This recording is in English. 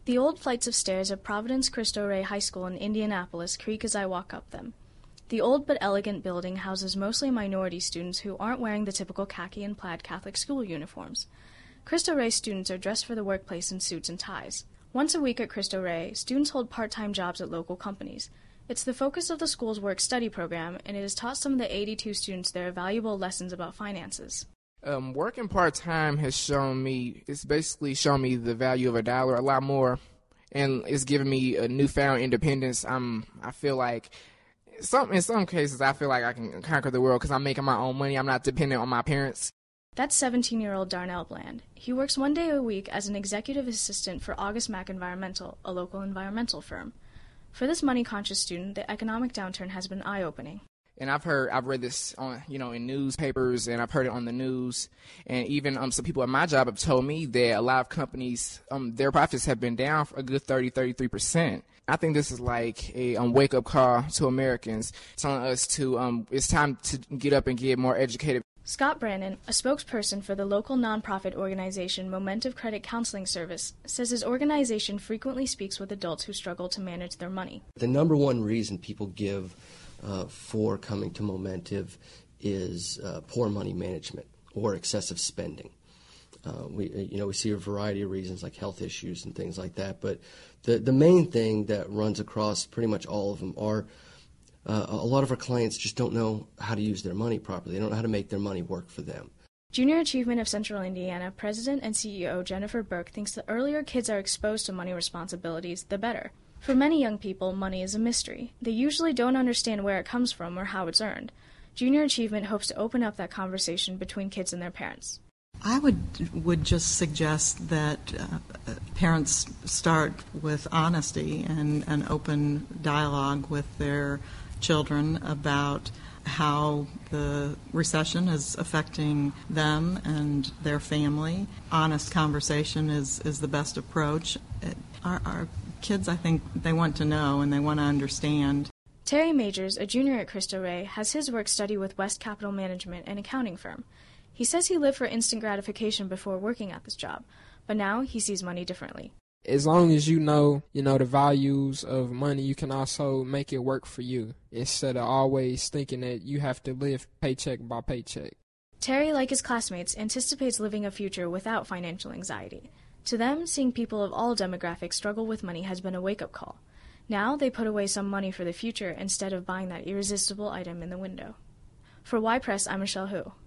The old flights of stairs of Providence Cristo Rey High School in Indianapolis creak as I walk up them. The old but elegant building houses mostly minority students who aren't wearing the typical khaki and plaid Catholic school uniforms. Cristo Rey students are dressed for the workplace in suits and ties. Once a week at Cristo Rey, students hold part-time jobs at local companies. It's the focus of the school's work-study program, and it has taught some of the 82 students there valuable lessons about finances. Working part-time it's basically shown me the value of a dollar a lot more, and it's given me a newfound independence. I feel like, in some cases, I feel like I can conquer the world because I'm making my own money. I'm not dependent on my parents. That's 17-year-old Darnell Bland. He works 1 day a week as an executive assistant for August Mack Environmental, a local environmental firm. For this money-conscious student, the economic downturn has been eye-opening. And I've read this on, in newspapers, and I've heard it on the news. And even some people at my job have told me that a lot of companies, their profits have been down for a good 33%. I think this is like a wake-up call to Americans, telling us it's time to get up and get more educated. Scott Brannon, a spokesperson for the local nonprofit organization Momentive Credit Counseling Service, says his organization frequently speaks with adults who struggle to manage their money. The number one reason people give for coming to Momentive is poor money management or excessive spending. We see a variety of reasons like health issues and things like that, but the main thing that runs across pretty much all of them are a lot of our clients just don't know how to use their money properly. They don't know how to make their money work for them. Junior Achievement of Central Indiana President and CEO Jennifer Burke thinks the earlier kids are exposed to money responsibilities, the better. For many young people, money is a mystery. They usually don't understand where it comes from or how it's earned. Junior Achievement hopes to open up that conversation between kids and their parents. I would just suggest that parents start with honesty and an open dialogue with their children about how the recession is affecting them and their family. Honest conversation is the best approach. Our kids, I think, they want to know and they want to understand. Terry Majors, a junior at Cristo Rey, has his work study with West Capital Management, an accounting firm. He says he lived for instant gratification before working at this job, but now he sees money differently. As long as you know the values of money, you can also make it work for you instead of always thinking that you have to live paycheck by paycheck. Terry, like his classmates, anticipates living a future without financial anxiety. To them, seeing people of all demographics struggle with money has been a wake-up call. Now they put away some money for the future instead of buying that irresistible item in the window. For Y Press, I'm Michelle Hu.